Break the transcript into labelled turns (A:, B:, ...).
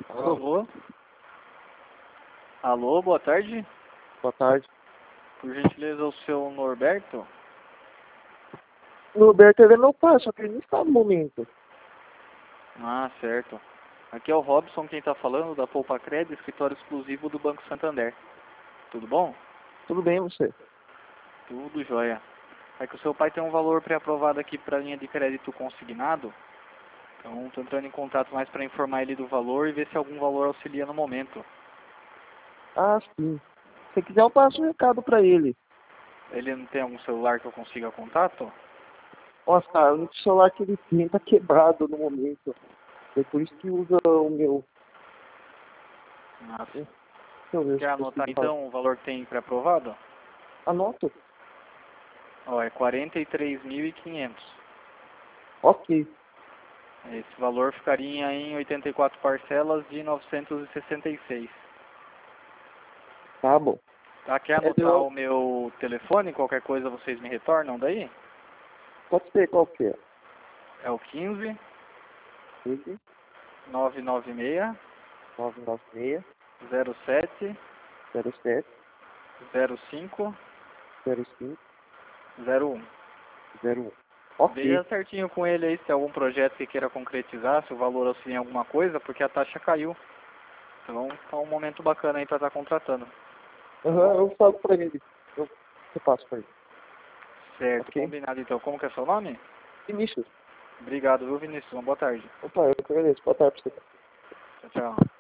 A: Alô?
B: Alô? Alô, boa tarde.
A: Boa tarde.
B: Por gentileza, o seu Norberto?
A: O Roberto ele é meu pai, só que ele não está no momento.
B: Ah, certo. Aqui é o Robson, quem está falando, da Poupa Cred, escritório exclusivo do Banco Santander. Tudo bom?
A: Tudo bem, você?
B: Tudo jóia. É que o seu pai tem um valor pré-aprovado aqui para a linha de crédito consignado. Então, estou entrando em contato mais para informar ele do valor e ver se algum valor auxilia no momento.
A: Ah, sim. Se quiser, eu passo um recado pra ele.
B: Ele não tem algum celular que eu consiga contato?
A: Nossa, cara, o único celular que ele tem tá quebrado no momento. É por isso que usa o meu.
B: Nossa.
A: Deixa eu ver se
B: Quer
A: eu
B: anotar
A: consigo falar.
B: então o valor que tem pré-aprovado?
A: Anoto?
B: Ó, é 43.500.
A: Ok.
B: Esse valor ficaria em 84 parcelas de 966.
A: Tá bom.
B: Tá, quer
A: É,
B: anotar o meu telefone? Qualquer coisa vocês me retornam daí?
A: pode ser qualquer.
B: É o 15
A: 15,
B: 996
A: 996,
B: 07
A: 07,
B: 05
A: 05,
B: 01.
A: 01. Ok.
B: Veja certinho com ele aí se tem algum projeto que queira concretizar, se o valor auxilia em alguma coisa, porque a taxa caiu. Então tá um momento bacana aí para estar contratando.
A: Aham, eu falo pra ele. Eu passo pra ele.
B: Certo,
A: Ok?
B: combinado então. Como que é seu nome?
A: Vinícius.
B: Obrigado, viu, Vinícius? Uma boa tarde.
A: Opa, eu que agradeço. Boa tarde pra você.
B: Tchau, tchau.